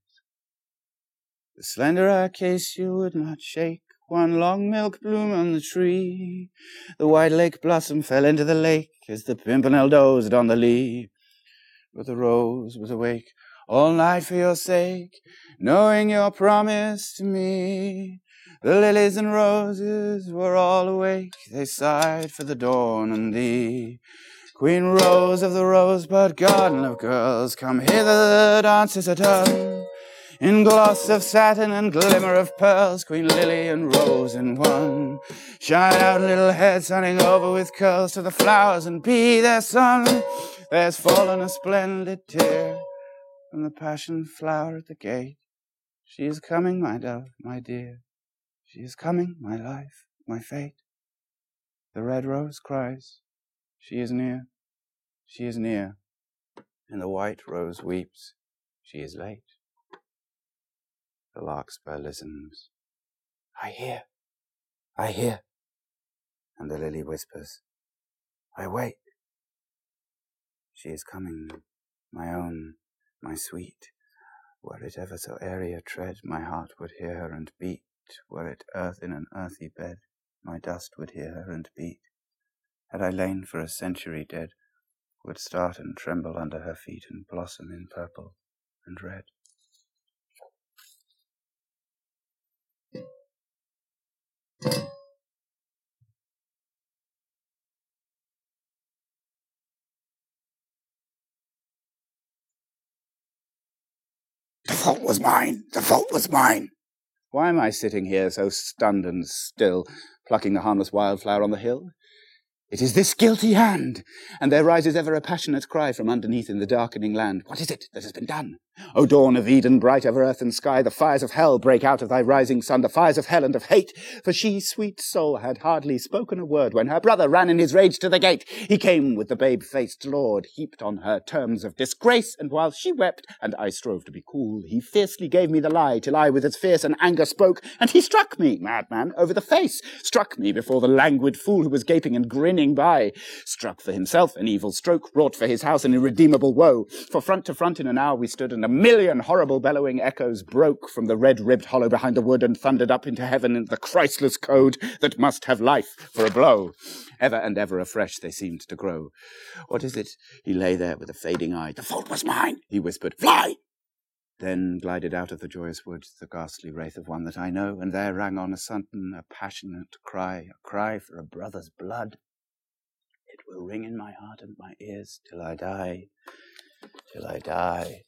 The slender acacia would not shake one long milk bloom on the tree. The white lake blossom fell into the lake as the pimpernel dozed on the lea. But the rose was awake all night for your sake, knowing your promise to me. The lilies and roses were all awake, they sighed for the dawn and thee. Queen Rose of the rosebud garden of girls, come hither, the dance is done. In gloss of satin and glimmer of pearls, Queen Lily and Rose in one. Shine out, little head, sunning over with curls, to the flowers and be their sun. There's fallen a splendid tear from the passion flower at the gate. She is coming, my dove, my dear. She is coming, my life, my fate. The red rose cries, she is near, she is near. And the white rose weeps, she is late. The larkspur listens, I hear, I hear. And the lily whispers, I wait. She is coming, my own, my sweet. Were it ever so airy a tread, my heart would hear her and beat. Were it earth in an earthy bed, my dust would hear her and beat. Had I lain for a century dead, would start and tremble under her feet and blossom in purple and red. The fault was mine. The fault was mine. Why am I sitting here so stunned and still, plucking the harmless wildflower on the hill? It is this guilty hand, and there rises ever a passionate cry from underneath in the darkening land. What is it that has been done? O dawn of Eden, bright over earth and sky, the fires of hell break out of thy rising sun, the fires of hell and of hate. For she, sweet soul, had hardly spoken a word when her brother ran in his rage to the gate. He came with the babe-faced lord, heaped on her terms of disgrace, and while she wept, and I strove to be cool, he fiercely gave me the lie, till I with as fierce an anger spoke, and he struck me, madman, over the face, struck me before the languid fool who was gaping and grinning by, struck for himself an evil stroke, wrought for his house an irredeemable woe. For front to front in an hour we stood, and a million horrible bellowing echoes broke from the red-ribbed hollow behind the wood and thundered up into heaven in the Christless code that must have life for a blow. Ever and ever afresh they seemed to grow. What is it? He lay there with a fading eye. The fault was mine, he whispered. Fly! Then glided out of the joyous wood the ghastly wraith of one that I know, and there rang on a sudden a passionate cry, a cry for a brother's blood. It will ring in my heart and my ears till I die, till I die.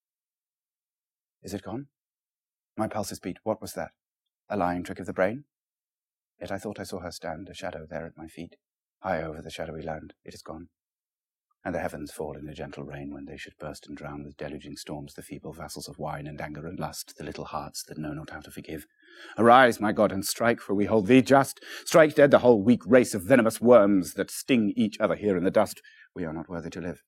Is it gone? My pulses beat. What was that? A lying trick of the brain? Yet I thought I saw her stand, a shadow there at my feet, high over the shadowy land. It is gone. and the heavens fall in a gentle rain when they should burst and drown with deluging storms the feeble vassals of wine and anger and lust, the little hearts that know not how to forgive. Arise, my God, and strike, for we hold thee just. Strike dead the whole weak race of venomous worms that sting each other here in the dust. We are not worthy to live.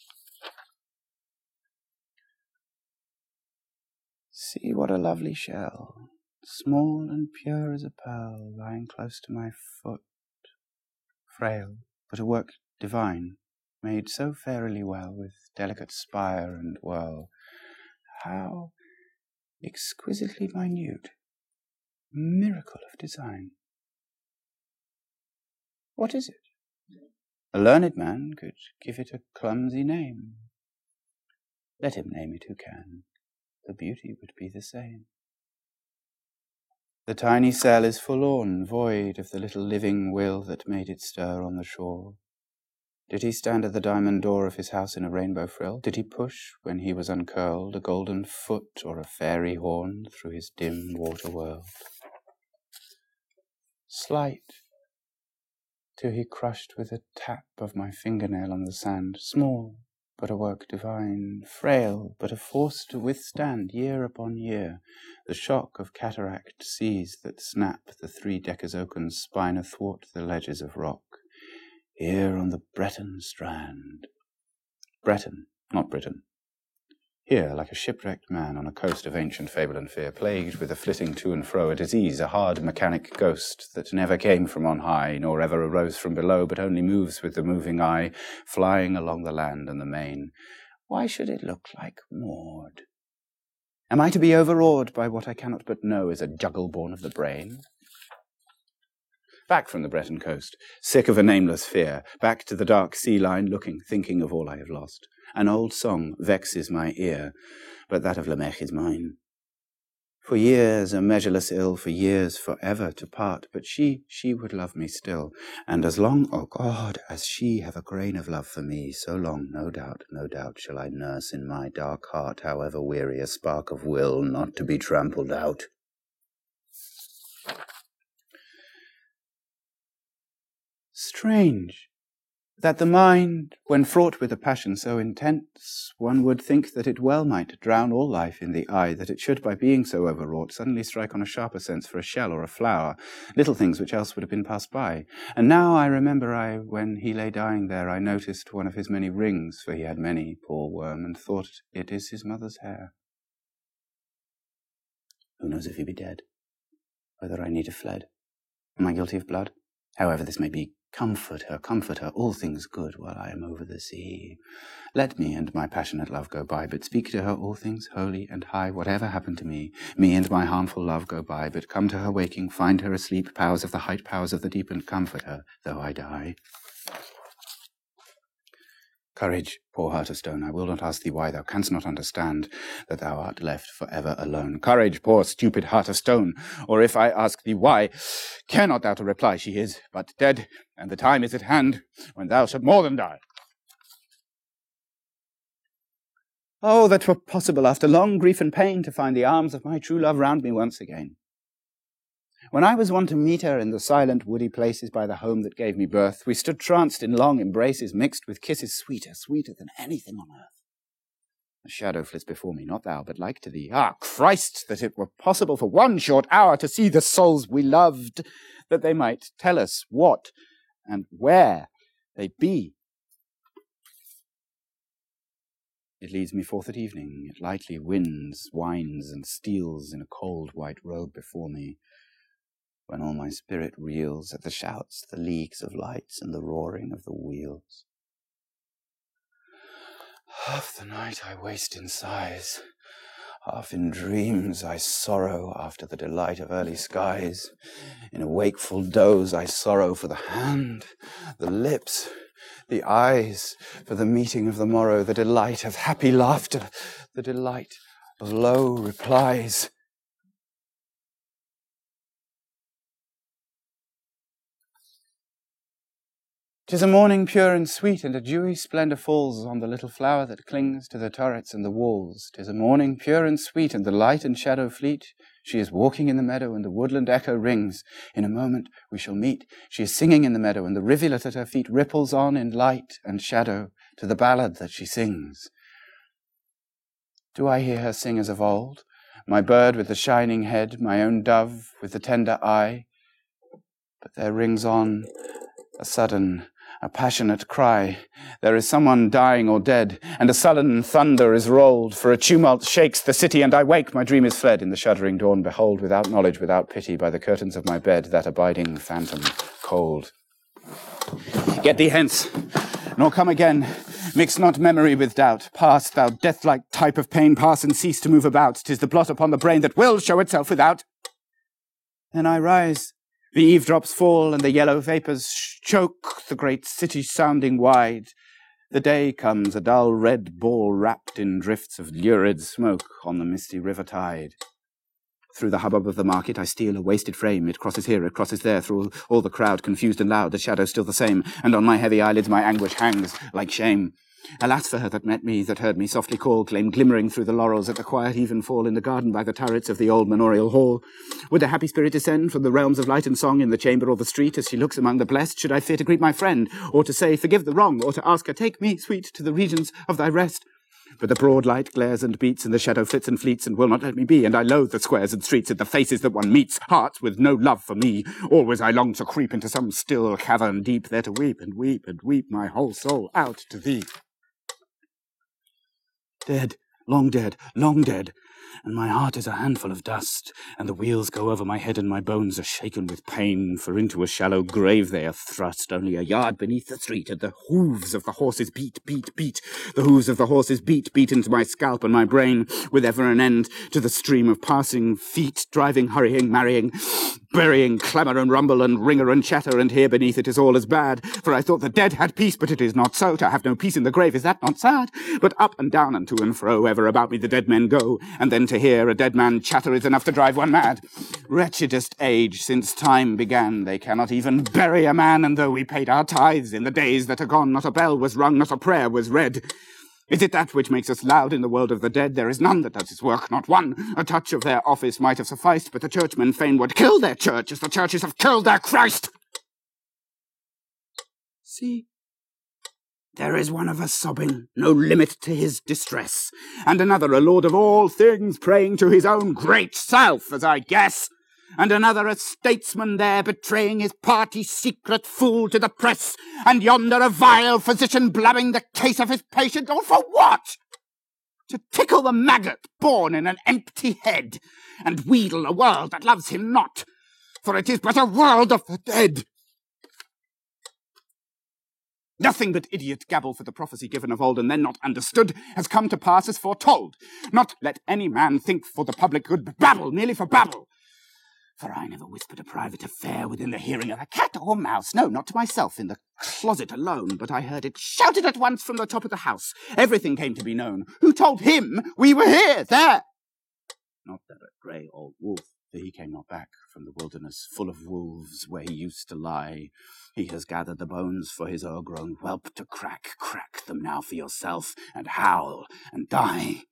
See what a lovely shell, small and pure as a pearl, lying close to my foot. Frail, but a work divine, made so fairily well, with delicate spire and whirl. How exquisitely minute, miracle of design. What is it? A learned man could give it a clumsy name. Let him name it who can. The beauty would be the same. The tiny cell is forlorn, void of the little living will that made it stir on the shore. Did he stand at the diamond door of his house in a rainbow frill? Did he push, when he was uncurled, a golden foot or a fairy horn through his dim water world? Slight, till he crushed with a tap of my fingernail on the sand, small, but a work divine, frail, but a force to withstand year upon year the shock of cataract seas that snap the 3 deckers oaken spine athwart the ledges of rock. Here on the Breton strand. Breton, not Britain. Here, like a shipwrecked man on a coast of ancient fable and fear, plagued with a flitting to and fro, a disease, a hard mechanic ghost that never came from on high, nor ever arose from below, but only moves with the moving eye, flying along the land and the main. Why should it look like Maud? Am I to be overawed by what I cannot but know is a juggle born of the brain? Back from the Breton coast, sick of a nameless fear, back to the dark sea line, looking, thinking of all I have lost. An old song vexes my ear, but that of Lamech is mine. For years a measureless ill, for years forever to part, but she would love me still, and as long, oh God, as she have a grain of love for me, so long, no doubt, shall I nurse in my dark heart, however weary, a spark of will not to be trampled out. Strange, that the mind, when fraught with a passion so intense, one would think that it well might drown all life in the eye, that it should, by being so overwrought, suddenly strike on a sharper sense for a shell or a flower, little things which else would have been passed by. And now I remember when he lay dying there, I noticed one of his many rings, for he had many, poor worm, and thought it is his mother's hair. Who knows if he be dead? Whether I need have fled? Am I guilty of blood? However this may be, comfort her, all things good, while I am over the sea. Let me and my passionate love go by, but speak to her all things holy and high, whatever happen to me and my harmful love go by, but come to her waking, find her asleep, powers of the height, powers of the deep, and comfort her, though I die. Courage, poor heart of stone, I will not ask thee why, thou canst not understand that thou art left for ever alone. Courage, poor stupid heart of stone, or if I ask thee why, care not thou to reply, she is but dead, and the time is at hand when thou shalt more than die. Oh, that 'twere possible after long grief and pain to find the arms of my true love round me once again. When I was wont to meet her in the silent woody places by the home that gave me birth, we stood tranced in long embraces mixed with kisses sweeter than anything on earth. A shadow flits before me, not thou, but like to thee. Ah, Christ, that it were possible for one short hour to see the souls we loved, that they might tell us what and where they be. It leads me forth at evening, it lightly winds, winds, and steals in a cold white robe before me, when all my spirit reels at the shouts, the leagues of lights, and the roaring of the wheels. Half the night I waste in sighs, half in dreams I sorrow after the delight of early skies. In a wakeful doze I sorrow for the hand, the lips, the eyes, for the meeting of the morrow, the delight of happy laughter, the delight of low replies. 'Tis a morning pure and sweet, and a dewy splendour falls on the little flower that clings to the turrets and the walls. 'Tis a morning pure and sweet, and the light and shadow fleet. She is walking in the meadow, and the woodland echo rings. In a moment we shall meet. She is singing in the meadow, and the rivulet at her feet ripples on in light and shadow. to the ballad that she sings. Do I hear her sing as of old? My bird with the shining head, my own dove with the tender eye? But there rings on a sudden, a passionate cry. There is someone dying or dead, and a sullen thunder is rolled, for a tumult shakes the city, and I wake, my dream is fled. In the shuddering dawn, behold, without knowledge, without pity, by the curtains of my bed, that abiding phantom cold. Get thee hence, nor come again. Mix not memory with doubt. Pass, thou death-like type of pain, pass and cease to move about. 'Tis the blot upon the brain that will show itself without. Then I rise. The eavesdrops fall, and the yellow vapours choke the great city sounding wide. The day comes, a dull red ball wrapped in drifts of lurid smoke on the misty river tide. Through the hubbub of the market I steal a wasted frame. It crosses here, it crosses there, through all the crowd, confused and loud, the shadow still the same, and on my heavy eyelids my anguish hangs like shame. Alas for her that met me, that heard me softly call, claim glimmering through the laurels at the quiet even fall in the garden by the turrets of the old manorial hall. Would a happy spirit descend from the realms of light and song in the chamber or the street as she looks among the blessed? Should I fear to greet my friend, or to say, forgive the wrong, or to ask her, take me, sweet, to the regions of thy rest? But the broad light glares and beats, and the shadow flits and fleets, and will not let me be, and I loathe the squares and streets, and the faces that one meets, hearts with no love for me. Always I long to creep into some still cavern deep, there to weep and weep and weep my whole soul out to thee. Dead, long dead, and my heart is a handful of dust, and the wheels go over my head, and my bones are shaken with pain, for into a shallow grave they are thrust, only a yard beneath the street, and the hooves of the horses beat. The hooves of the horses beat into my scalp and my brain, with ever an end to the stream of passing feet, driving, hurrying, marrying, burying, clamour and rumble and ringer and chatter, and here beneath it is all as bad. For I thought the dead had peace, but it is not so. To have no peace in the grave, is that not sad? But up and down and to and fro, ever about me the dead men go, and then to hear a dead man chatter is enough to drive one mad. Wretchedest age since time began, they cannot even bury a man, and though we paid our tithes in the days that are gone, not a bell was rung, not a prayer was read. Is it that which makes us loud in the world of the dead? There is none that does his work, not one. A touch of their office might have sufficed, but the churchmen fain would kill their church as the churches have killed their Christ. See, there is one of us sobbing, no limit to his distress, and another a lord of all things praying to his own great self, as I guess. And another a statesman there betraying his party's secret fool to the press, and yonder a vile physician blabbing the case of his patient, all for what? To tickle the maggot born in an empty head, and wheedle a world that loves him not, for it is but a world of the dead. Nothing but idiot gabble, for the prophecy given of old and then not understood has come to pass as foretold. Not let any man think for the public good, but babble merely for babble. For I never whispered a private affair within the hearing of a cat or mouse, no, not to myself in the closet alone, but I heard it shouted at once from the top of the house. Everything came to be known. Who told him we were here, there? Not that grey old wolf, for he came not back from the wilderness full of wolves where he used to lie. He has gathered the bones for his o'ergrown whelp to crack them now for yourself, and howl and die.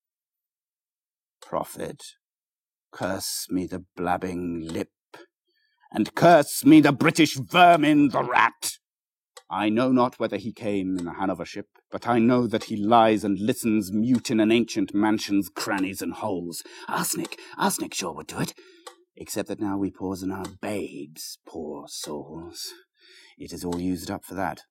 Prophet, curse me the blabbing lip, and curse me the British vermin, the rat. I know not whether he came in the Hanover ship, but I know that he lies and listens mute in an ancient mansion's crannies and holes. Arsenic sure would do it, except that now we poison our babes, poor souls. It is all used up for that.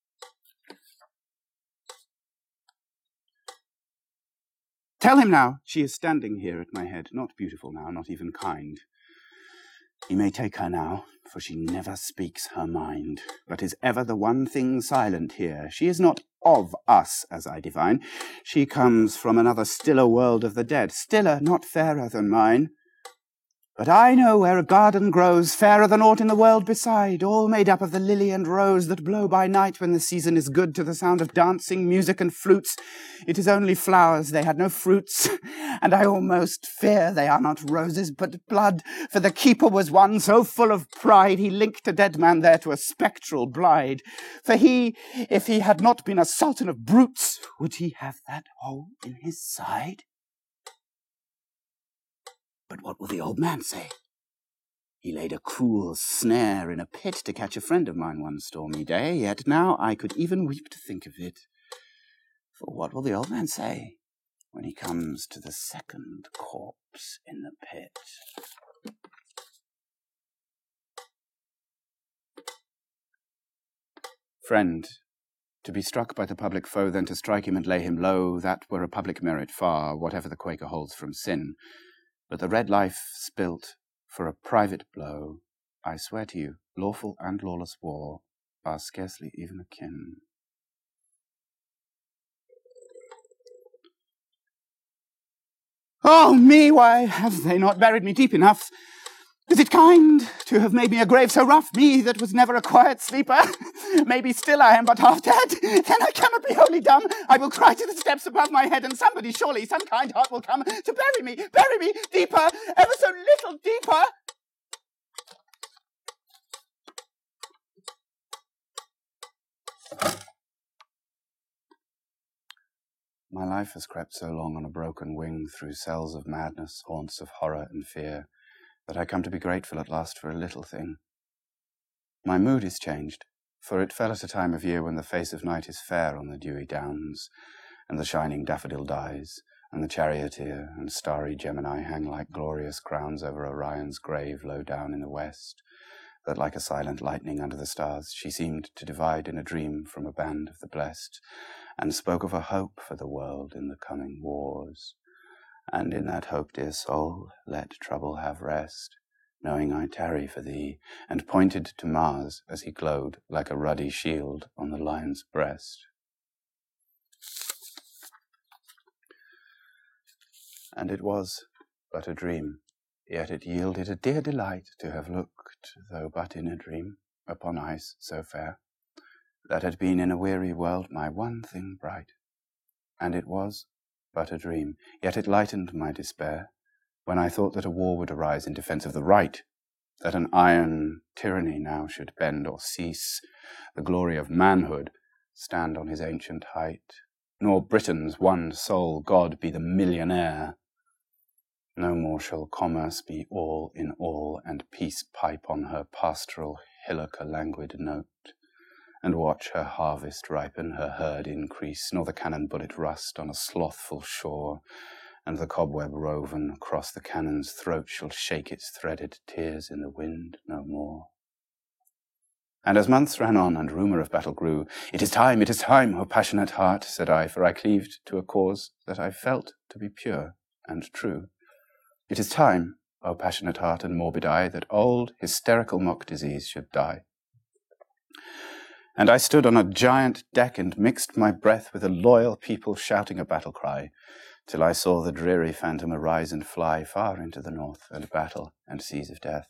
Tell him now, she is standing here at my head, not beautiful now, not even kind. He may take her now, for she never speaks her mind, but is ever the one thing silent here. She is not of us, as I divine. She comes from another stiller world of the dead, stiller, not fairer than mine. But I know where a garden grows, fairer than aught in the world beside, all made up of the lily and rose that blow by night when the season is good to the sound of dancing, music and flutes. It is only flowers, they had no fruits, and I almost fear they are not roses, but blood, for the keeper was one so full of pride, he linked a dead man there to a spectral bride. For he, if he had not been a sultan of brutes, would he have that hole in his side? But what will the old man say? He laid a cruel snare in a pit to catch a friend of mine one stormy day, yet now I could even weep to think of it. For what will the old man say when he comes to the second corpse in the pit? Friend, to be struck by the public foe, then to strike him and lay him low, that were a public merit far, whatever the Quaker holds from sin. But the red life spilt for a private blow, I swear to you, lawful and lawless war are scarcely even akin. Oh me, why have they not buried me deep enough? Is it kind to have made me a grave so rough, me that was never a quiet sleeper? Maybe still I am but half dead, then I cannot be wholly dumb. I will cry to the steps above my head, and somebody, surely, some kind heart will come to bury me deeper, ever so little deeper. My life has crept so long on a broken wing through cells of madness, haunts of horror and fear, that I come to be grateful at last for a little thing. My mood is changed, for it fell at a time of year when the face of night is fair on the dewy downs, and the shining daffodil dies, and the charioteer and starry Gemini hang like glorious crowns over Orion's grave low down in the west, that like a silent lightning under the stars she seemed to divide in a dream from a band of the blessed, and spoke of a hope for the world in the coming wars. And in that hope, dear soul, let trouble have rest, knowing I tarry for thee, and pointed to Mars as he glowed like a ruddy shield on the lion's breast. And it was but a dream, yet it yielded a dear delight to have looked, though but in a dream, upon ice so fair, that had been in a weary world my one thing bright. And it was but a dream, yet it lightened my despair, when I thought that a war would arise in defence of the right, that an iron tyranny now should bend or cease, the glory of manhood stand on his ancient height, nor Britain's one sole god be the millionaire. No more shall commerce be all in all, and peace pipe on her pastoral hillock a languid note, and watch her harvest ripen, her herd increase, nor the cannon bullet rust on a slothful shore, and the cobweb roven across the cannon's throat shall shake its threaded tears in the wind no more. And as months ran on and rumour of battle grew, it is time, O passionate heart, said I, for I cleaved to a cause that I felt to be pure and true. It is time, O passionate heart and morbid eye, that old hysterical mock disease should die. And I stood on a giant deck and mixed my breath with a loyal people shouting a battle cry, till I saw the dreary phantom arise and fly far into the north, and battle and seas of death.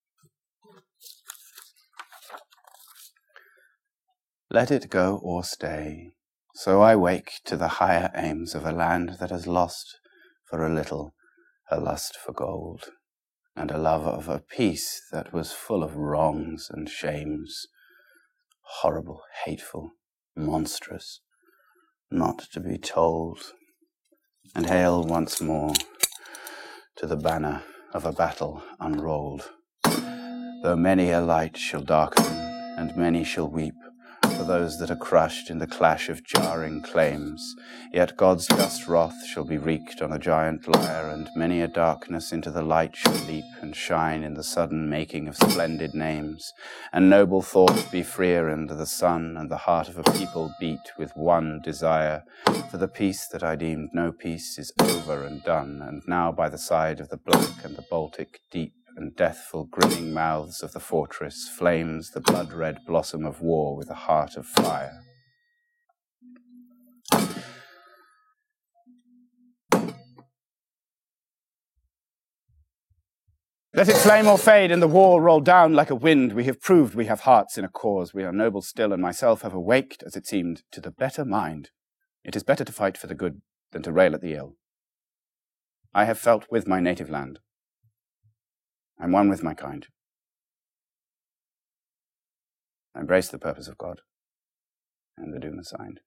Let it go or stay, so I wake to the higher aims of a land that has lost for a little her lust for gold, and a love of a peace that was full of wrongs and shames, horrible, hateful, monstrous, not to be told, and hail once more to the banner of a battle unrolled. Though many a light shall darken, and many shall weep for those that are crushed in the clash of jarring claims, yet God's just wrath shall be wreaked on a giant lyre, and many a darkness into the light shall leap and shine in the sudden making of splendid names, and noble thought be freer under the sun, and the heart of a people beat with one desire, for the peace that I deemed no peace is over and done, and now by the side of the black and the Baltic deep and deathful grinning mouths of the fortress flames the blood-red blossom of war with a heart of fire. Let it flame or fade, and the war roll down like a wind. We have proved we have hearts in a cause. We are noble still, and myself have awaked, as it seemed, to the better mind. It is better to fight for the good than to rail at the ill. I have felt with my native land. I'm one with my kind. I embrace the purpose of God and the doom assigned.